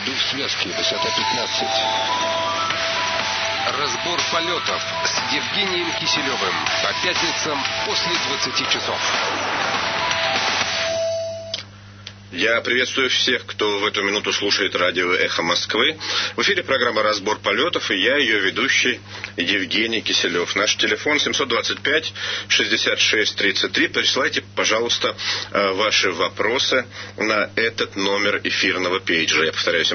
Иду в связке, высота 15. Разбор полетов с Евгением Киселевым по пятницам после 20 часов. Я приветствую всех, кто в эту минуту слушает радио «Эхо Москвы». В эфире программа «Разбор полетов», и я, ее ведущий, Евгений Киселев. Наш телефон 725-66-33. Присылайте, пожалуйста, ваши вопросы на этот номер эфирного пейджа. Я повторяю,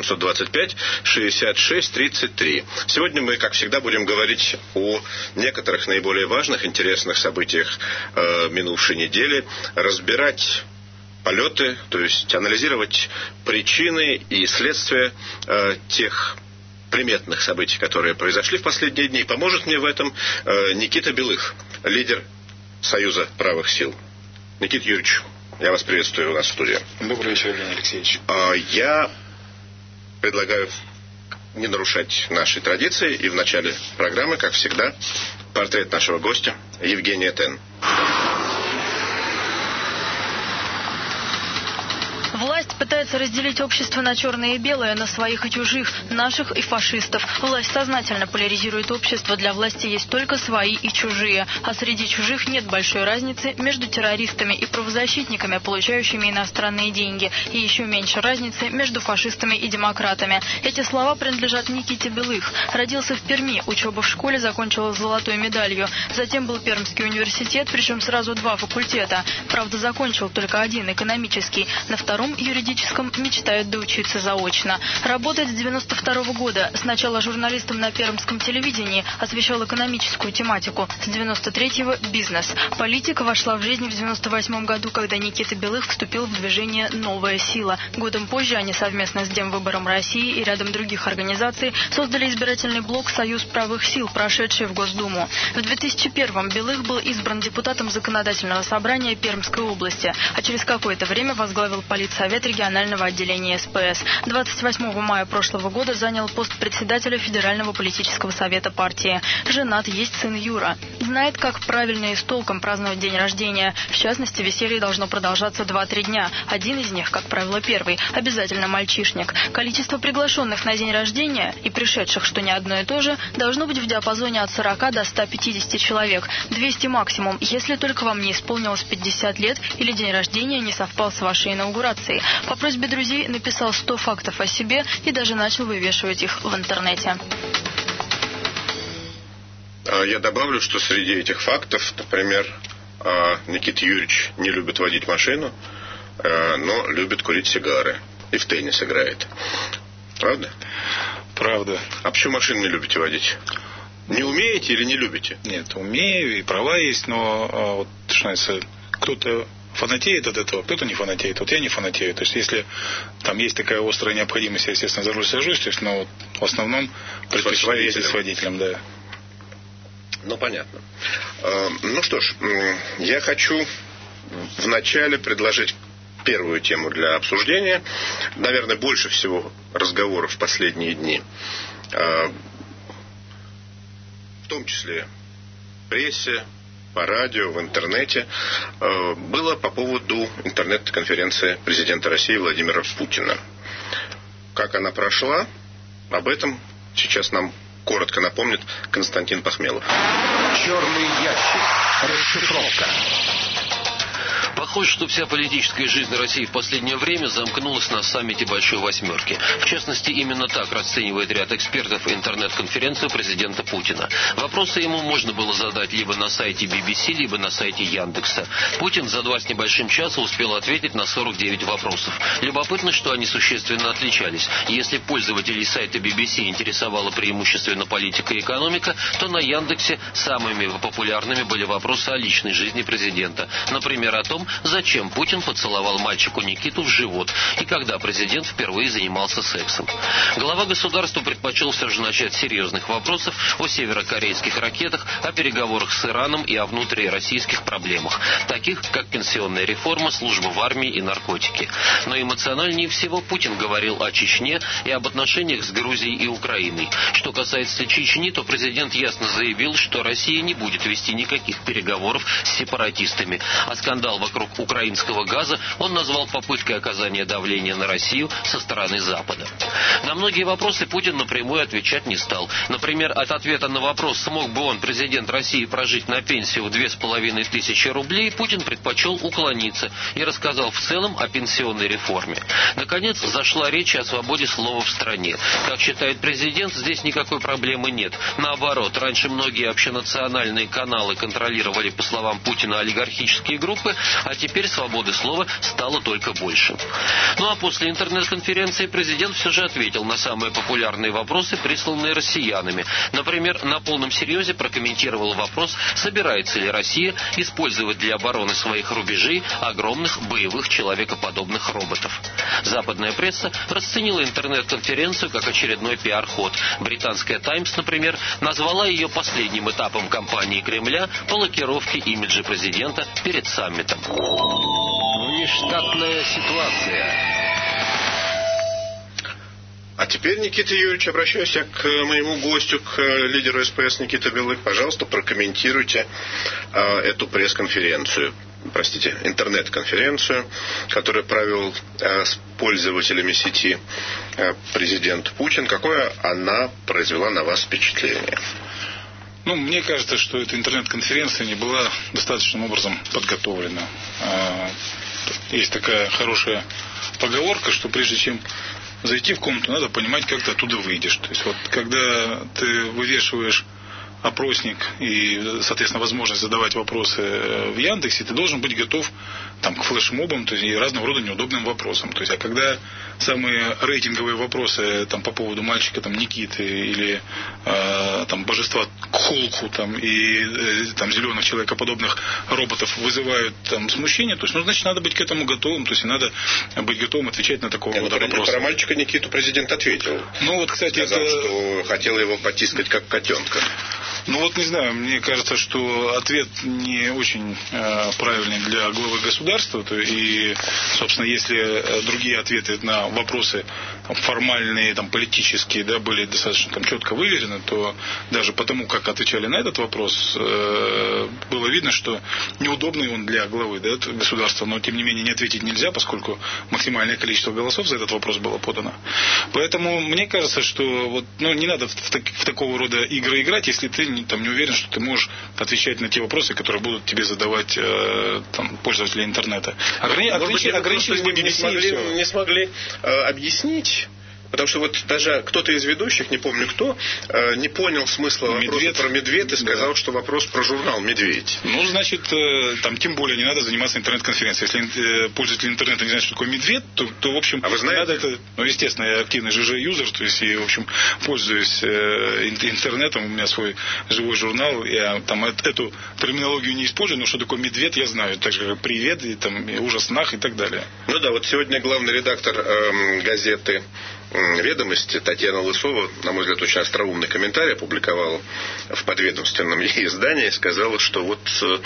725-66-33. Сегодня мы, как всегда, будем говорить о некоторых наиболее важных, интересных событиях минувшей недели, разбирать полеты, то есть анализировать причины и следствия тех приметных событий, которые произошли в последние дни. Поможет мне в этом Никита Белых, лидер Союза правых сил. Никита Юрьевич, я вас приветствую у нас в студии. Добрый вечер, Евгений Алексеевич. Я предлагаю не нарушать наши традиции и в начале программы, как всегда, портрет нашего гостя Евгения Тен. Власть пытается разделить общество на черное и белое, на своих и чужих, наших и фашистов. Власть сознательно поляризирует общество. Для власти есть только свои и чужие. А среди чужих нет большой разницы между террористами и правозащитниками, получающими иностранные деньги. И еще меньше разницы между фашистами и демократами. Эти слова принадлежат Никите Белых. Родился в Перми, учеба в школе закончила с золотой медалью. Затем был Пермский университет, причем сразу 2 факультета. Правда, закончил только один, экономический. На втором юридическом мечтает доучиться заочно. Работает с 92 года. Сначала журналистом на Пермском телевидении, освещал экономическую тематику. С 93-го – бизнес. Политика вошла в жизнь в 98 году, когда Никита Белых вступил в движение «Новая сила». Годом позже они совместно с Демвыбором России и рядом других организаций создали избирательный блок «Союз правых сил», прошедший в Госдуму. В 2001-м Белых был избран депутатом Законодательного собрания Пермской области, а через какое-то время возглавил Политсовет регионального отделения СПС. 28 мая прошлого года занял пост председателя Федерального политического совета партии. Женат, есть сын Юра. Знает, как правильно и с толком праздновать день рождения. В частности, веселье должно продолжаться 2-3 дня. Один из них, как правило, первый, обязательно мальчишник. Количество приглашенных на день рождения и пришедших, что не одно и то же, должно быть в диапазоне от 40 до 150 человек. 200 максимум, если только вам не исполнилось 50 лет или день рождения не совпал с вашей инаугурацией. По просьбе друзей написал 100 фактов о себе и даже начал вывешивать их в интернете. Я добавлю, что среди этих фактов, например, Никита Юрьевич не любит водить машину, но любит курить сигары и в теннис играет. Правда? Правда. А почему машину не любите водить? Не умеете или не любите? Нет, умею, и права есть, но вот, что называется, кто-то фанатеет от этого, кто-то не фанатеет. Вот я не фанатею. То есть, если там есть такая острая необходимость, я, естественно, за руль сажусь, то есть, но вот, в основном предпочитаю ездить с водителем, да. Ну, понятно. Ну что ж, я хочу вначале предложить первую тему для обсуждения. Наверное, больше всего разговоров в последние дни, в том числе в прессе, по радио, в интернете, было по поводу интернет-конференции президента России Владимира Путина. Как она прошла, об этом сейчас нам коротко напомнит Константин Пахмелов. Черный ящик. Расшифровка. Похоже, что вся политическая жизнь России в последнее время замкнулась на саммите Большой Восьмерки. В частности, именно так расценивает ряд экспертов интернет-конференцию президента Путина. Вопросы ему можно было задать либо на сайте BBC, либо на сайте Яндекса. Путин за 2 с небольшим часа успел ответить на 49 вопросов. Любопытно, что они существенно отличались. Если пользователей сайта BBC интересовала преимущественно политика и экономика, то на Яндексе самыми популярными были вопросы о личной жизни президента. Например, о том, зачем Путин поцеловал мальчику Никиту в живот и когда президент впервые занимался сексом. Глава государства предпочел все же начать с серьезных вопросов о северокорейских ракетах, о переговорах с Ираном и о внутрироссийских проблемах, таких как пенсионная реформа, служба в армии и наркотики. Но эмоциональнее всего Путин говорил о Чечне и об отношениях с Грузией и Украиной. Что касается Чечни, то президент ясно заявил, что Россия не будет вести никаких переговоров с сепаратистами, а скандал в вокруг украинского газа он назвал попыткой оказания давления на Россию со стороны Запада. На многие вопросы Путин напрямую отвечать не стал. Например, от ответа на вопрос, смог бы он, президент России, прожить на пенсию в 2500 рублей, Путин предпочел уклониться и рассказал в целом о пенсионной реформе. Наконец, зашла речь о свободе слова в стране. Как считает президент, здесь никакой проблемы нет. Наоборот, раньше многие общенациональные каналы контролировали, по словам Путина, олигархические группы, а теперь свободы слова стало только больше. Ну а после интернет-конференции президент все же ответил на самые популярные вопросы, присланные россиянами. Например, на полном серьезе прокомментировал вопрос, собирается ли Россия использовать для обороны своих рубежей огромных боевых человекоподобных роботов. Западная пресса расценила интернет-конференцию как очередной пиар-ход. Британская «Таймс», например, назвала ее последним этапом кампании Кремля по лакировке имиджа президента перед саммитом. Внештатная ситуация. А теперь, Никита Юрьевич, обращаюсь я к моему гостю, к лидеру СПС Никите Белых. Пожалуйста, прокомментируйте эту пресс-конференцию, интернет-конференцию, которую провел с пользователями сети президент Путин. Какое она произвела на вас впечатление? Ну, мне кажется, что эта интернет-конференция не была достаточным образом подготовлена. Есть такая хорошая поговорка, что прежде чем зайти в комнату, надо понимать, как ты оттуда выйдешь. То есть вот когда ты вывешиваешь опросник и, соответственно, возможность задавать вопросы в Яндексе, ты должен быть готов там, к флешмобам, то есть, и разного рода неудобным вопросам. То есть, а когда самые рейтинговые вопросы там, по поводу мальчика там, Никиты или там, божества Кхулку там, и там, зеленых человекоподобных роботов вызывают там, смущение, то есть, ну, значит, надо быть к этому готовым, то есть, надо быть готовым отвечать на такого рода вопросы. Про мальчика Никиту президент ответил. Ну, вот, кстати, сказал, что хотел его потискать как котенка. Ну вот не знаю, мне кажется, что ответ не очень правильный для главы государства. И, собственно, если другие ответы на вопросы формальные, там, политические, да, были достаточно там, четко выверены, то даже потому, как отвечали на этот вопрос, было видно, что неудобный он для главы, да, государства, но тем не менее не ответить нельзя, поскольку максимальное количество голосов за этот вопрос было подано. Поэтому мне кажется, что вот, ну, не надо в такого рода игры играть, если ты там, не уверен, что ты можешь отвечать на те вопросы, которые будут тебе задавать там, пользователи интернета. Ограничились бы BBC не смогли объяснить. Потому что вот даже кто-то из ведущих, не помню кто, не понял смысла вопроса про «Медведь» и сказал, что вопрос про журнал «Медведь». Ну, значит, там тем более не надо заниматься интернет-конференцией. Если пользователь интернета не знает, что такое «Медведь», то в общем, а вы знаете? Надо это... Ну, естественно, я активный ЖЖ-юзер, то есть, и, в общем, пользуюсь интернетом, у меня свой живой журнал, я там эту терминологию не использую, но что такое «Медведь» я знаю, так же как «Привет», и, там, и «Ужас нах» и так далее. Ну да, вот сегодня главный редактор газеты «Ведомости» Татьяна Лысова, на мой взгляд, очень остроумный комментарий опубликовала в подведомственном ей издании и сказала, что вот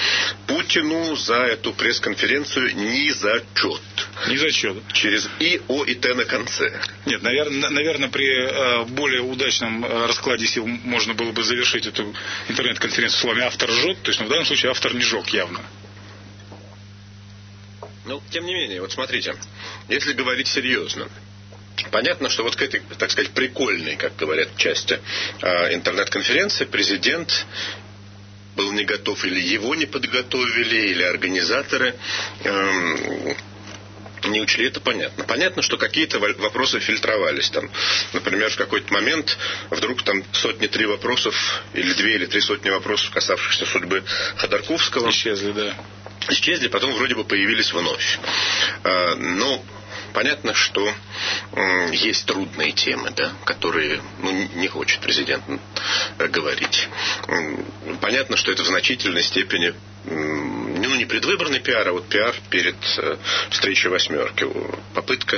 Путину за эту пресс-конференцию ни зачет. Ни зачет. Через И, О и Т на конце. Нет, наверное, при более удачном раскладе сил можно было бы завершить эту интернет-конференцию словами «автор жжет», то есть, в данном случае автор не жег явно. Ну, тем не менее, вот смотрите, если говорить серьезно, понятно, что вот к этой, так сказать, прикольной, как говорят, части интернет-конференции президент был не готов, или его не подготовили, или организаторы не учли, это понятно. Понятно, что какие-то вопросы фильтровались. Там, например, в какой-то момент вдруг там 103 вопросов, или 2 или 3 сотни вопросов, касавшихся судьбы Ходорковского. Исчезли, да. Исчезли, потом вроде бы появились вновь. Но понятно, что есть трудные темы, да, которые не хочет президент говорить. Понятно, что это в значительной степени не предвыборный пиар, а вот пиар перед встречей «восьмерки». Попытка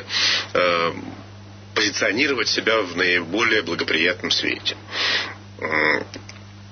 позиционировать себя в наиболее благоприятном свете.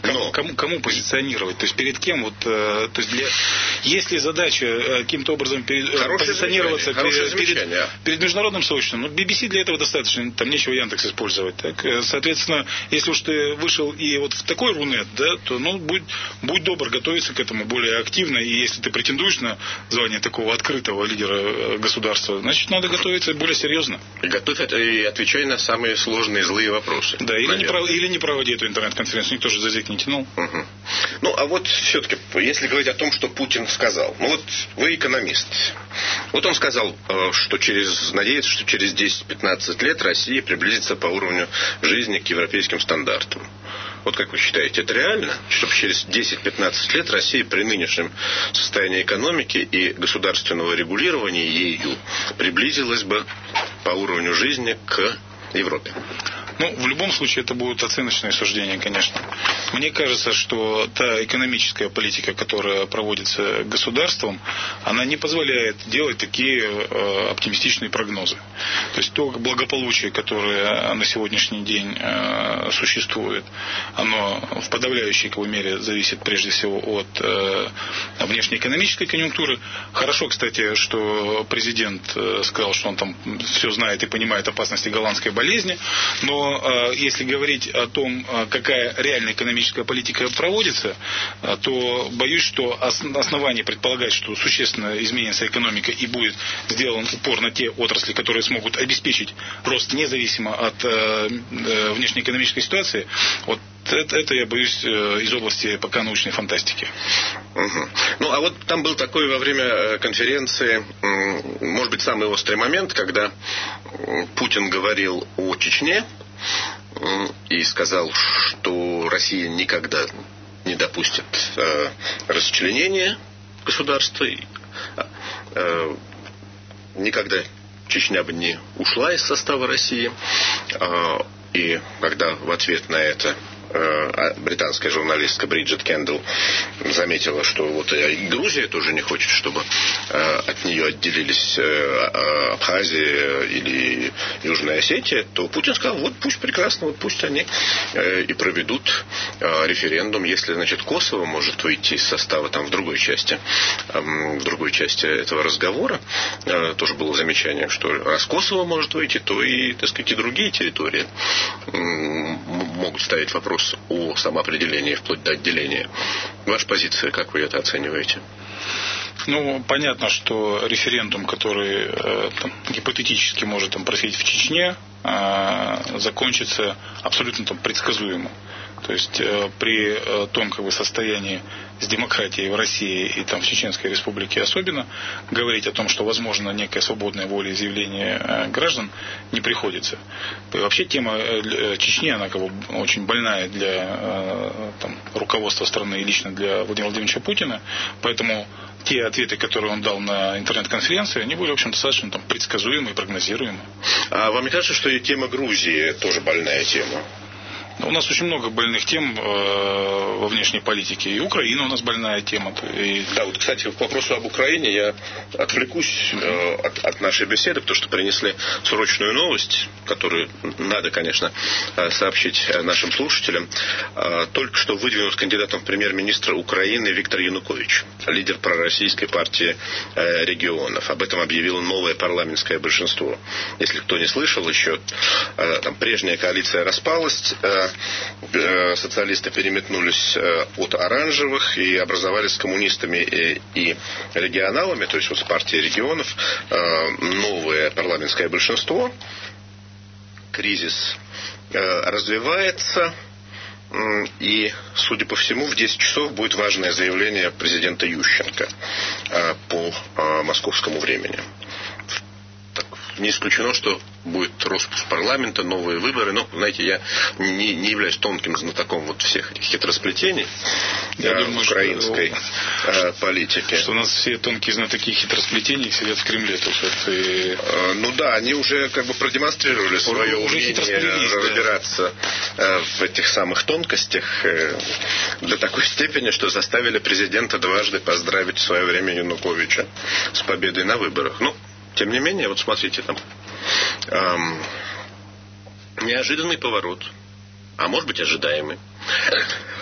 кому позиционировать? То есть перед кем? Вот, то есть есть ли задача каким-то образом позиционироваться перед международным сообществом? Ну, BBC для этого достаточно, там нечего Яндекс использовать. Так? Соответственно, если уж ты вышел и вот в такой Рунет, да, то будь добр готовиться к этому более активно. И если ты претендуешь на звание такого открытого лидера государства, значит, надо готовиться более серьезно. И отвечай на самые сложные злые вопросы. Да, или не проводи эту интернет-конференцию, никто же за язык не тянул. Угу. Ну, а вот все-таки, если говорить о том, что Путин сказал. Ну, вот вы экономист. Вот он сказал, что надеется, что через 10-15 лет Россия приблизится по уровню жизни к европейским стандартам. Вот как вы считаете, это реально? Чтобы через 10-15 лет Россия при нынешнем состоянии экономики и государственного регулирования ею приблизилась бы по уровню жизни к Европе? Ну, в любом случае, это будут оценочные суждения, конечно. Мне кажется, что та экономическая политика, которая проводится государством, она не позволяет делать такие оптимистичные прогнозы. То есть то благополучие, которое на сегодняшний день существует, оно в подавляющей мере зависит прежде всего от внешнеэкономической конъюнктуры. Хорошо, кстати, что президент сказал, что он там все знает и понимает опасности голландской болезни, но если говорить о том, какая реальная экономическая политика проводится, то боюсь, что основание предполагать, что существенно изменится экономика и будет сделан упор на те отрасли, которые смогут обеспечить рост независимо от внешнеэкономической ситуации, вот это я боюсь из области пока научной фантастики. Угу. Ну, а вот там был такой во время конференции, может быть, самый острый момент, когда Путин говорил о Чечне и сказал, что Россия никогда не допустит расчленения государства, никогда Чечня бы не ушла из состава России. И когда в ответ на это британская журналистка Бриджит Кендалл заметила, что вот и Грузия тоже не хочет, чтобы от нее отделились Абхазия или Южная Осетия, то Путин сказал, вот пусть прекрасно, вот пусть они и проведут референдум, если, значит, Косово может выйти из состава там в другой части этого разговора, тоже было замечание, что раз Косово может выйти, то и, так сказать, и другие территории могут ставить вопрос о самоопределении вплоть до отделения. Ваша позиция, как вы это оцениваете? Ну, понятно, что референдум, который гипотетически может происходить в Чечне, закончится абсолютно предсказуемо. То есть при том состоянии с демократией в России и в Чеченской Республике особенно, говорить о том, что возможно некая свободная волеизъявление граждан, не приходится. И вообще тема Чечни, она очень больная для руководства страны и лично для Владимира Владимировича Путина. Поэтому те ответы, которые он дал на интернет-конференции, они были, в общем, достаточно предсказуемы и прогнозируемы. А вам не кажется, что и тема Грузии тоже больная тема? У нас очень много больных тем во внешней политике. И Украина у нас больная тема. Да, вот, кстати, к вопросу об Украине я отвлекусь от нашей беседы, потому что принесли срочную новость, которую надо, конечно, сообщить нашим слушателям. Только что выдвинут кандидатом в премьер-министра Украины Виктор Янукович, лидер пророссийской партии регионов. Об этом объявило новое парламентское большинство. Если кто не слышал еще, прежняя коалиция распалась, социалисты переметнулись от оранжевых и образовались с коммунистами и регионалами, то есть с партией регионов, новое парламентское большинство. Кризис развивается, и, судя по всему, в 10 часов будет важное заявление президента Ющенко по московскому времени. Не исключено, что будет распуск парламента, новые выборы. Но, знаете, я не являюсь тонким знатоком всех этих хитросплетений украинской политики. Что у нас все тонкие знатоки хитросплетений сидят в Кремле. Ну да, они уже продемонстрировали свое умение разбираться в этих самых тонкостях до такой степени, что заставили президента дважды поздравить в свое время Януковича с победой на выборах. Ну, тем не менее, вот смотрите, неожиданный поворот, а может быть ожидаемый.